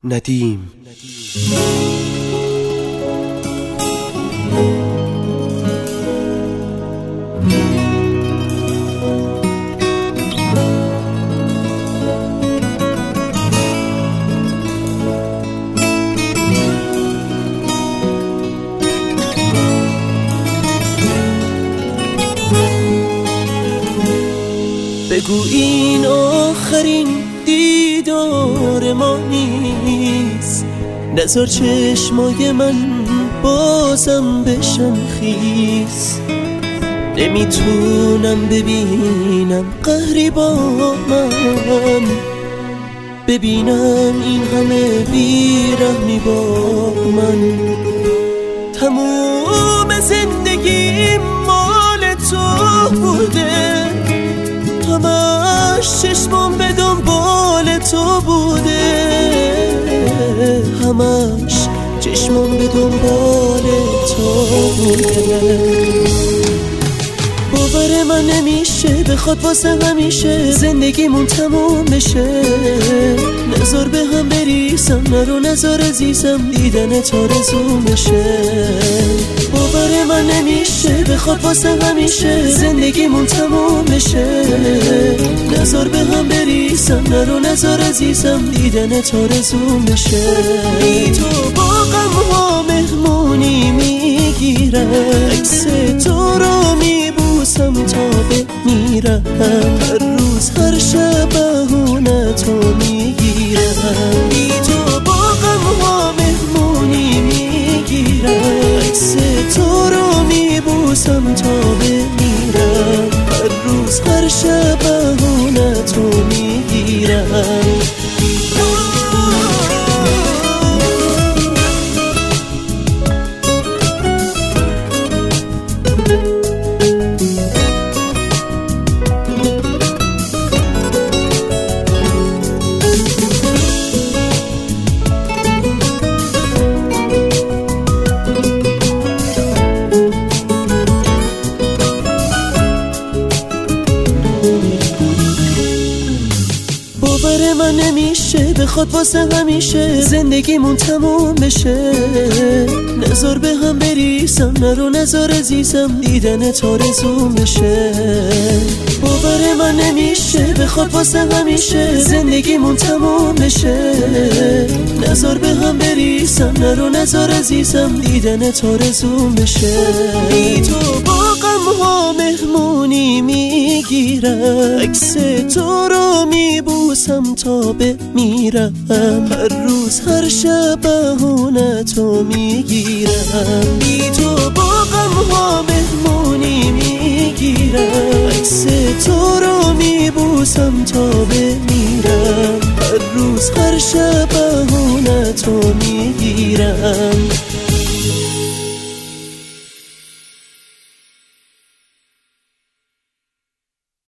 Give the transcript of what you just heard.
ندیم. بگو این آخرین دیدار ما نیست، نذار چشمای من بازم بشن خیس. نمیتونم ببینم قهری با من، ببینم این همه بیرحمی با من. تموم زندگی مال تو بوده، همش چشمم به دنبال تو بوده، همش چشمم به دنبال تو بوده. باور من نمیشه بخواد واسه همیشه زندگیمون تموم بشه. نذار به هم بریسم، نرو نذار عزیزم دیدن تا رزوم بشه. باور من نمیشه بخواد واسه همیشه زندگیمون تموم بشه. نذار به هم بریسم، نرو نذار عزیزم دیدن تا رزوم بشه. بی تو با غم ها مهمونی میگیرم، عکس تو رو میبوسم تا بمیرم. هر روز هر شب بهونه تو میگیرم. بی تو با غم ها مهمونی میگیرم، عکس تو رو میبوسم تا بمیرم. هر روز هر شب بهونه تو میگیرم. باور من نمیشه بخواد واسه همیشه زندگیمون تموم بشه. نذار به هم بریسم، نرو نذار عزیزم دیدن تا رزوم بشه. باور من نمیشه بخواد واسه همیشه زندگیمون تموم بشه. نذار به هم بریسم، نرو نذار عزیزم دیدن تا رزوم بشه. بی تو با غم ها مهمونی میگیرم، عکس تو رو میبوسم تا بمیرم. هر روز هر شب بهونه تو میگیرم. بی تو با غم ها مهمونی میگیرم، عکس تو رو میبوسم تا بمیرم. هر روز هر شب بهونه تو میگیرم.